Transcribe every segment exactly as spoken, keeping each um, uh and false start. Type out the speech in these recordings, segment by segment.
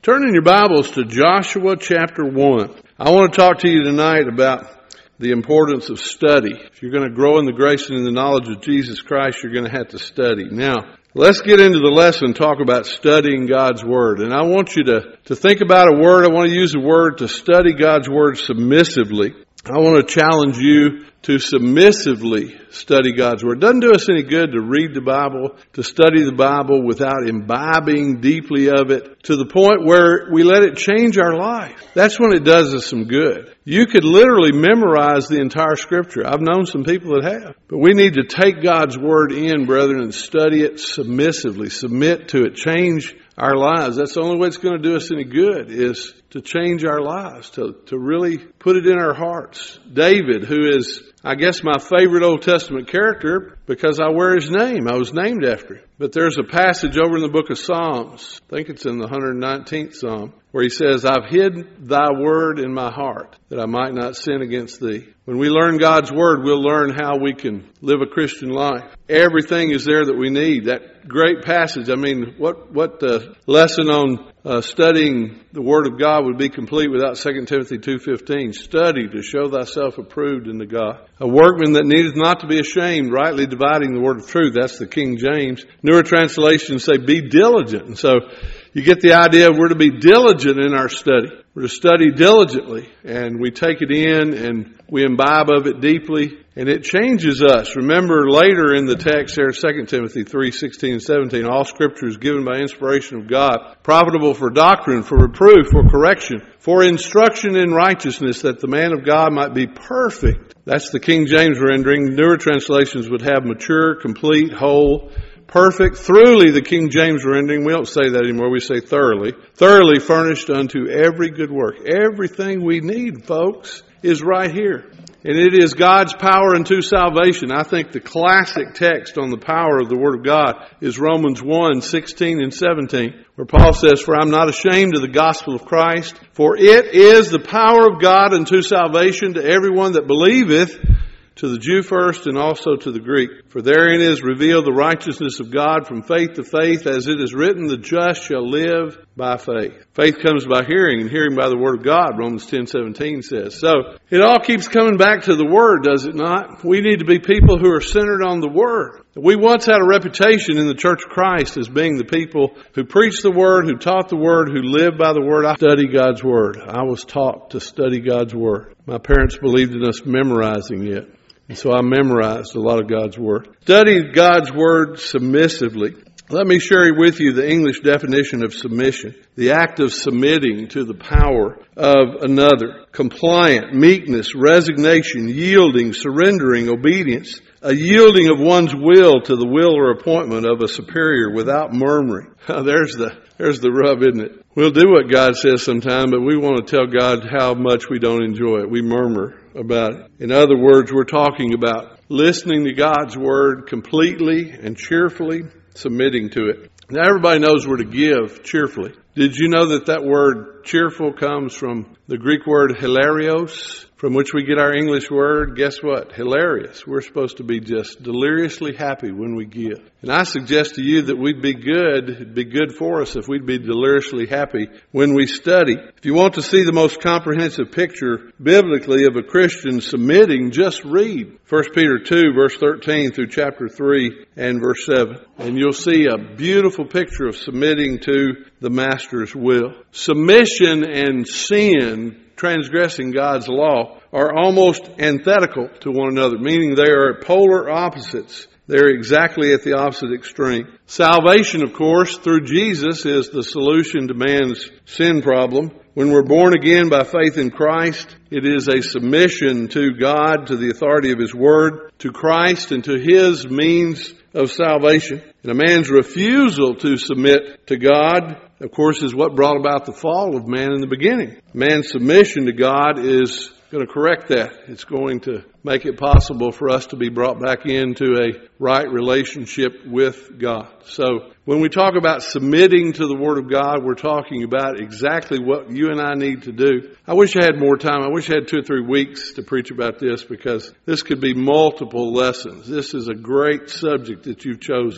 Turn in your Bibles to Joshua chapter one. I want to talk to you tonight about the importance of study. If you're going to grow in the grace and in the knowledge of Jesus Christ, you're going to have to study. Now, let's get into the lesson and talk about studying God's Word. And I want you to, to think about a word. I want to use the word to study God's Word submissively. I want to challenge you to submissively study God's Word. It doesn't do us any good to read the Bible, to study the Bible without imbibing deeply of it to the point where we let it change our life. That's when it does us some good. You could literally memorize the entire Scripture. I've known some people that have. But we need to take God's Word in, brethren, and study it submissively. Submit to it. Change our lives. That's the only way it's going to do us any good, is to change our lives, to, to really put it in our hearts. David, who is, I guess, my favorite Old Testament character because I wear his name. I was named after him. But there's a passage over in the book of Psalms, I think it's in the one hundred nineteenth Psalm, where he says, I've hid thy word in my heart that I might not sin against thee. When we learn God's Word, we'll learn how we can live a Christian life. Everything is there that we need. That great passage, I mean, what what uh, lesson on uh, studying the Word of God would be complete without Second Timothy two fifteen? Study to show thyself approved unto God. A workman that needeth not to be ashamed, rightly dividing the word of truth. That's the King James. Newer translations say, be diligent. And so you get the idea, we're to be diligent in our study. We're to study diligently, and we take it in and we imbibe of it deeply, and it changes us. Remember later in the text there, Second Timothy three sixteen and seventeen, all Scripture is given by inspiration of God, profitable for doctrine, for reproof, for correction, for instruction in righteousness, that the man of God might be perfect. That's the King James rendering. Newer translations would have mature, complete, whole, perfect. Thoroughly, the King James rendering, we don't say that anymore, we say thoroughly. Thoroughly furnished unto every good work. Everything we need, folks, is right here. And it is God's power unto salvation. I think the classic text on the power of the Word of God is Romans one sixteen and seventeen, where Paul says, for I'm not ashamed of the gospel of Christ, for it is the power of God unto salvation to everyone that believeth, to the Jew first and also to the Greek. For therein is revealed the righteousness of God from faith to faith, as it is written, the just shall live by faith. Faith comes by hearing, and hearing by the Word of God, Romans ten seventeen says. So it all keeps coming back to the Word, does it not? We need to be people who are centered on the Word. We once had a reputation in the Church of Christ as being the people who preached the Word, who taught the Word, who lived by the Word. I study God's Word. I was taught to study God's Word. My parents believed in us memorizing it. And so I memorized a lot of God's Word. Studied God's Word submissively. Let me share with you the English definition of submission. The act of submitting to the power of another. Compliant, meekness, resignation, yielding, surrendering, obedience. A yielding of one's will to the will or appointment of a superior without murmuring. There's the, there's the rub, isn't it? We'll do what God says sometime, but we want to tell God how much we don't enjoy it. We murmur about it. In other words, we're talking about listening to God's Word completely and cheerfully, submitting to it. Now, everybody knows we're to give cheerfully. Did you know that that word cheerful comes from the Greek word hilarios, from which we get our English word? Guess what? Hilarious. We're supposed to be just deliriously happy when we give. And I suggest to you that we'd be good, it'd be good for us if we'd be deliriously happy when we study. If you want to see the most comprehensive picture biblically of a Christian submitting, just read First Peter two, verse thirteen through chapter three and verse seven. And you'll see a beautiful picture of submitting to the Master's will. Submission and sin, transgressing God's law, are almost antithetical to one another, meaning they are polar opposites. They're exactly at the opposite extreme. Salvation, of course, through Jesus is the solution to man's sin problem. When we're born again by faith in Christ, it is a submission to God, to the authority of His Word, to Christ, and to His means of salvation. And a man's refusal to submit to God, of course, is what brought about the fall of man in the beginning. Man's submission to God is going to correct that. It's going to make it possible for us to be brought back into a right relationship with God. So when we talk about submitting to the Word of God, we're talking about exactly what you and I need to do. I wish I had more time. I wish I had two or three weeks to preach about this, because this could be multiple lessons. This is a great subject that you've chosen.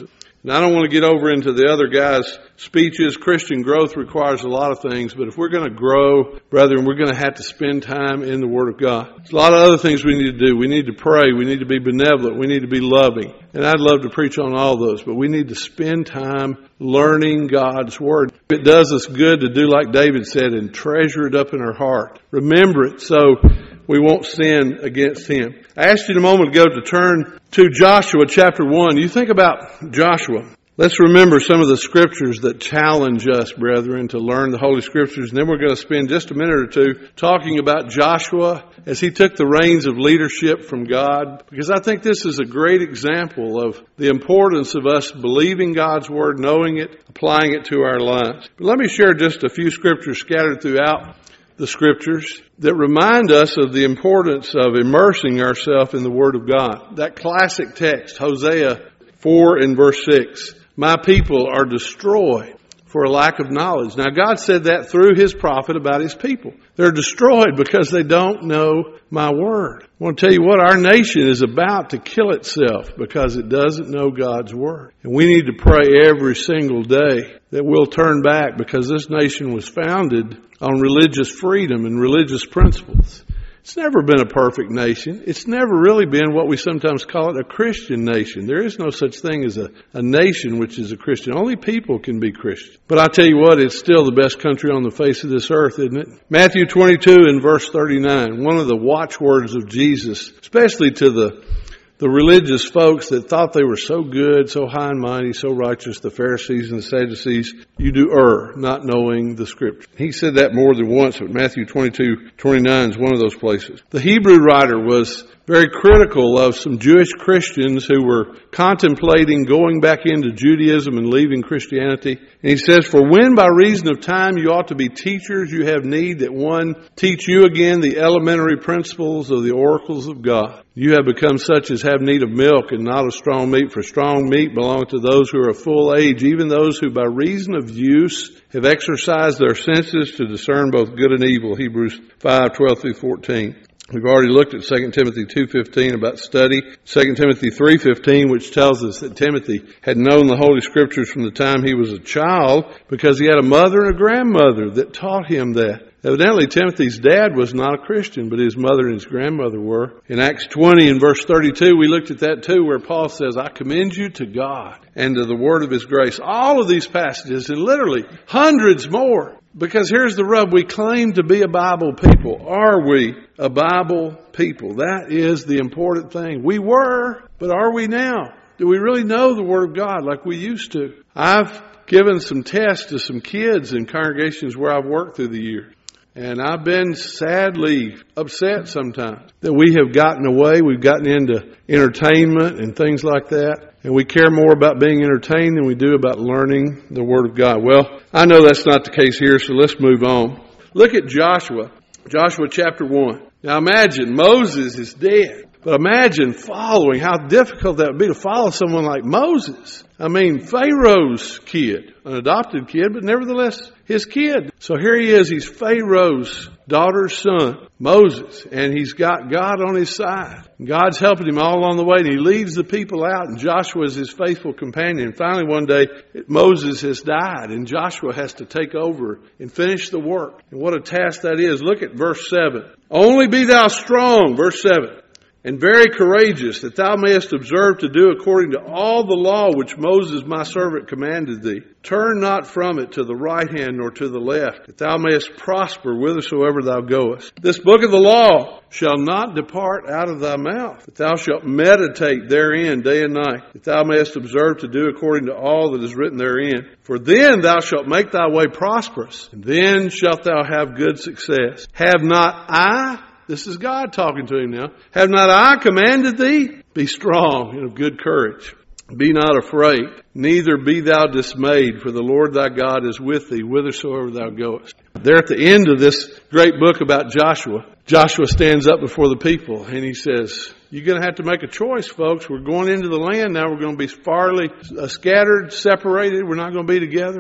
And I don't want to get over into the other guys' speeches. Christian growth requires a lot of things, but if we're going to grow, brethren, we're going to have to spend time in the Word of God. There's a lot of other things we need to do. We need to pray. We need to be benevolent. We need to be loving. And I'd love to preach on all those, but we need to spend time learning God's Word. It does us good to do like David said and treasure it up in our heart. Remember it so we won't sin against Him. I asked you a moment ago to turn to Joshua chapter one. You think about Joshua. Let's remember some of the scriptures that challenge us, brethren, to learn the Holy Scriptures. And then we're going to spend just a minute or two talking about Joshua as he took the reins of leadership from God. Because I think this is a great example of the importance of us believing God's Word, knowing it, applying it to our lives. But let me share just a few scriptures scattered throughout the Scriptures that remind us of the importance of immersing ourselves in the Word of God. That classic text, Hosea four and verse six. My people are destroyed for a lack of knowledge. Now, God said that through His prophet about His people. They're destroyed because they don't know my Word. I want to tell you what, our nation is about to kill itself because it doesn't know God's Word. And we need to pray every single day that we'll turn back, because this nation was founded on religious freedom and religious principles. It's never been a perfect nation. It's never really been what we sometimes call it, a Christian nation. There is no such thing as a, a nation which is a Christian. Only people can be Christian. But I tell you what, it's still the best country on the face of this earth, isn't it? Matthew twenty-two and verse thirty-nine, one of the watchwords of Jesus, especially to the The religious folks that thought they were so good, so high and mighty, so righteous, the Pharisees and the Sadducees, you do err, not knowing the Scripture. He said that more than once, but Matthew twenty-two twenty-nine is one of those places. The Hebrew writer was very critical of some Jewish Christians who were contemplating going back into Judaism and leaving Christianity. And he says, for when by reason of time you ought to be teachers, you have need that one teach you again the elementary principles of the oracles of God. You have become such as have need of milk and not of strong meat, for strong meat belongs to those who are of full age, even those who by reason of use have exercised their senses to discern both good and evil. Hebrews five twelve through fourteen. We've already looked at Second Timothy two fifteen about study. Second Timothy three fifteen, which tells us that Timothy had known the Holy Scriptures from the time he was a child because he had a mother and a grandmother that taught him that. Evidently, Timothy's dad was not a Christian, but his mother and his grandmother were. In Acts twenty and verse thirty-two, we looked at that too, where Paul says, I commend you to God and to the word of His grace. All of these passages, and literally hundreds more. Because here's the rub, we claim to be a Bible people. Are we a Bible people? That is the important thing. We were, but are we now? Do we really know the Word of God like we used to? I've given some tests to some kids in congregations where I've worked through the years. And I've been sadly upset sometimes that we have gotten away. We've gotten into entertainment and things like that. And we care more about being entertained than we do about learning the Word of God. Well, I know that's not the case here, so let's move on. Look at Joshua. Joshua chapter one. Now imagine, Moses is dead. But imagine following, how difficult that would be to follow someone like Moses. I mean, Pharaoh's kid, an adopted kid, but nevertheless his kid. So here he is, he's Pharaoh's daughter's son, Moses, and he's got God on his side. God's helping him all along the way, and he leads the people out, and Joshua is his faithful companion. And finally one day, Moses has died, and Joshua has to take over and finish the work. And what a task that is. Look at verse seven. Only be thou strong, verse seven. And very courageous, that thou mayest observe to do according to all the law which Moses my servant commanded thee. Turn not from it to the right hand nor to the left, that thou mayest prosper whithersoever thou goest. This book of the law shall not depart out of thy mouth, but thou shalt meditate therein day and night, that thou mayest observe to do according to all that is written therein. For then thou shalt make thy way prosperous, and then shalt thou have good success. Have not I... This is God talking to him now. Have not I commanded thee? Be strong and of good courage. Be not afraid, neither be thou dismayed, for the Lord thy God is with thee whithersoever thou goest. There at the end of this great book about Joshua, Joshua stands up before the people and he says, you're going to have to make a choice, folks. We're going into the land now. We're going to be farly uh, scattered, separated. We're not going to be together.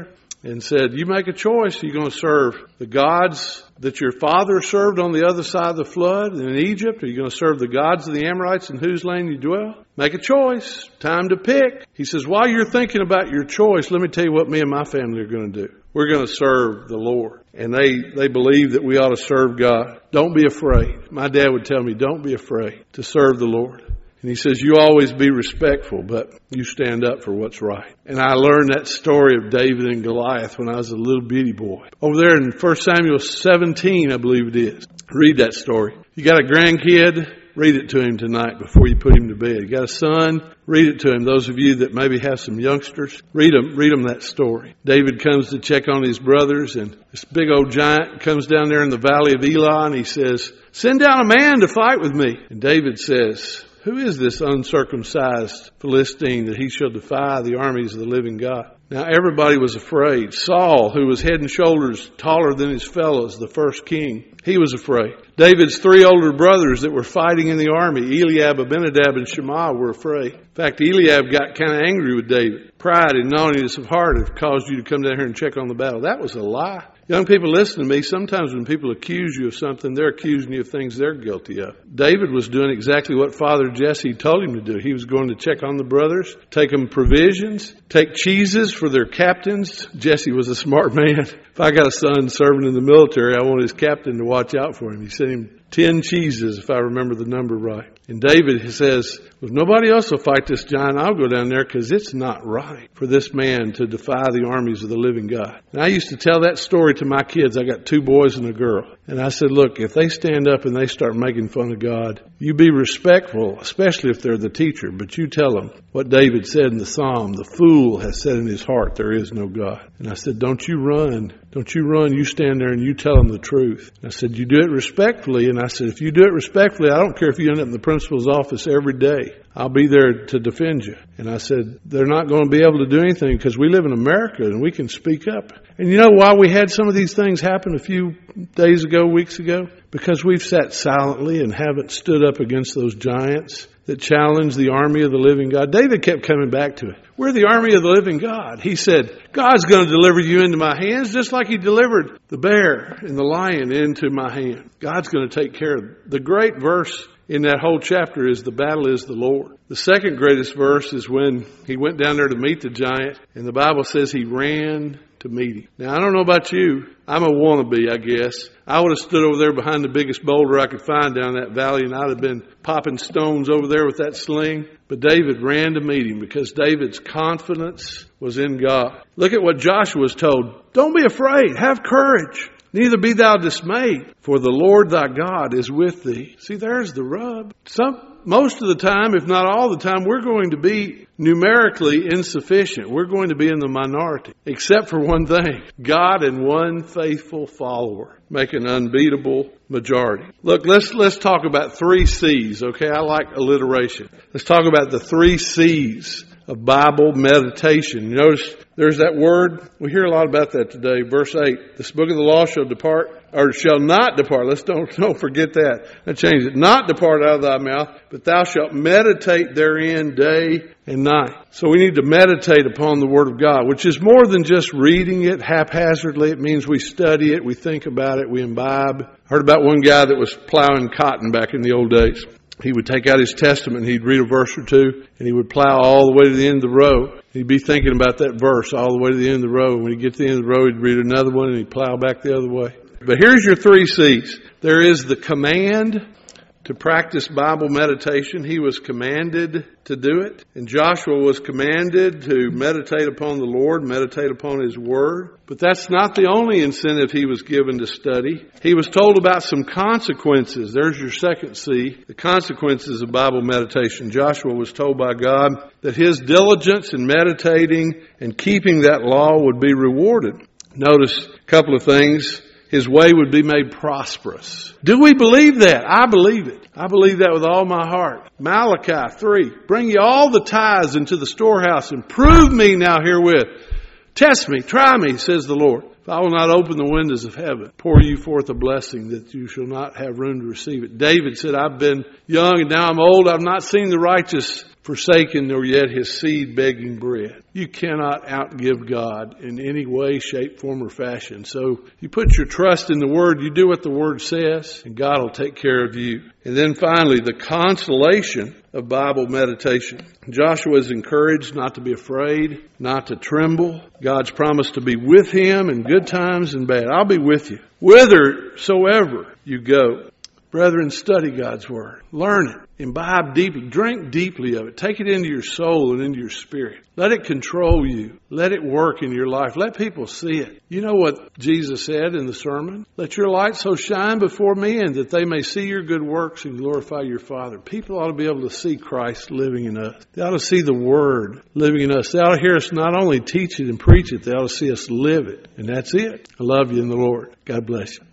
and said, you make a choice. Are you going to serve the gods that your father served on the other side of the flood in Egypt? Are you going to serve the gods of the Amorites in whose land you dwell? Make a choice. Time to pick. He says, while you're thinking about your choice, let me tell you what me and my family are going to do. We're going to serve the Lord. And they, they believe that we ought to serve God. Don't be afraid. My dad would tell me, don't be afraid to serve the Lord. And he says, you always be respectful, but you stand up for what's right. And I learned that story of David and Goliath when I was a little bitty boy. Over there in First Samuel seventeen, I believe it is. Read that story. You got a grandkid? Read it to him tonight before you put him to bed. You got a son? Read it to him. Those of you that maybe have some youngsters, read them, read them that story. David comes to check on his brothers, and this big old giant comes down there in the valley of Elah, and he says, send down a man to fight with me. And David says, who is this uncircumcised Philistine that he shall defy the armies of the living God? Now everybody was afraid. Saul, who was head and shoulders taller than his fellows, the first king, he was afraid. David's three older brothers that were fighting in the army, Eliab, Abinadab, and Shema, were afraid. In fact, Eliab got kind of angry with David. Pride and naughtiness of heart have caused you to come down here and check on the battle. That was a lie. Young people, listen to me. Sometimes when people accuse you of something, they're accusing you of things they're guilty of. David was doing exactly what Father Jesse told him to do. He was going to check on the brothers, take them provisions, take cheeses for their captains. Jesse was a smart man. If I got a son serving in the military, I want his captain to watch out for him. He sent him ten cheeses, if I remember the number right. And David says, if nobody else will fight this giant, I'll go down there because it's not right for this man to defy the armies of the living God. And I used to tell that story to my kids. I got two boys and a girl. And I said, look, if they stand up and they start making fun of God, you be respectful, especially if they're the teacher. But you tell them what David said in the Psalm, the fool has said in his heart, there is no God. And I said, don't you run. Don't you run. You stand there and you tell them the truth. And I said, you do it respectfully. And I said, if you do it respectfully, I don't care if you end up in the principal's office every day. I'll be there to defend you. And I said, they're not going to be able to do anything because we live in America and we can speak up. And you know why we had some of these things happen a few days ago, weeks ago? Because we've sat silently and haven't stood up against those giants that challenged the army of the living God. David kept coming back to it. We're the army of the living God. He said, God's going to deliver you into my hands just like he delivered the bear and the lion into my hand. God's going to take care of it. The great verse in that whole chapter is the battle is the Lord. The second greatest verse is when he went down there to meet the giant, and the Bible says he ran to meet him. Now, I don't know about you. I'm a wannabe, I guess. I would have stood over there behind the biggest boulder I could find down that valley, and I'd have been popping stones over there with that sling. But David ran to meet him because David's confidence was in God. Look at what Joshua was told. Don't be afraid. Have courage. Neither be thou dismayed, for the Lord thy God is with thee. See, there's the rub. Some, most of the time, if not all the time, we're going to be numerically insufficient. We're going to be in the minority, except for one thing. God and one faithful follower make an unbeatable majority. Look, let's let's talk about three C's, okay? I like alliteration. Let's talk about the three C's of Bible meditation. You notice there's that word. We hear a lot about that today. Verse eight, this book of the law shall depart, or shall not depart. Let's don't, don't forget that. Let's change it. Not depart out of thy mouth, but thou shalt meditate therein day and night. So we need to meditate upon the Word of God, which is more than just reading it haphazardly. It means we study it, we think about it, we imbibe. I heard about one guy that was plowing cotton back in the old days. He would take out his Testament and he'd read a verse or two, and he would plow all the way to the end of the row. He'd be thinking about that verse all the way to the end of the row. When he'd get to the end of the row, he'd read another one and he'd plow back the other way. But here's your three C's. There is the command to practice Bible meditation. He was commanded to do it. And Joshua was commanded to meditate upon the Lord, meditate upon His Word. But that's not the only incentive he was given to study. He was told about some consequences. There's your second C, the consequences of Bible meditation. Joshua was told by God that his diligence in meditating and keeping that law would be rewarded. Notice a couple of things. His way would be made prosperous. Do we believe that? I believe it. I believe that with all my heart. Malachi three, bring ye all the tithes into the storehouse and prove me now herewith. Test me, try me, says the Lord. If I will not open the windows of heaven, pour you forth a blessing that you shall not have room to receive it. David said, I've been young and now I'm old. I've not seen the righteous forsaken, nor yet his seed begging bread. You cannot outgive God in any way, shape, form, or fashion. So you put your trust in the Word, you do what the Word says, and God will take care of you. And then finally, the consolation of Bible meditation. Joshua is encouraged not to be afraid, not to tremble. God's promised to be with him in good times and bad. I'll be with you whithersoever you go. Brethren, study God's Word. Learn it. Imbibe deeply. Drink deeply of it. Take it into your soul and into your spirit. Let it control you. Let it work in your life. Let people see it. You know what Jesus said in the sermon? Let your light so shine before men that they may see your good works and glorify your Father. People ought to be able to see Christ living in us. They ought to see the Word living in us. They ought to hear us not only teach it and preach it, they ought to see us live it. And that's it. I love you in the Lord. God bless you.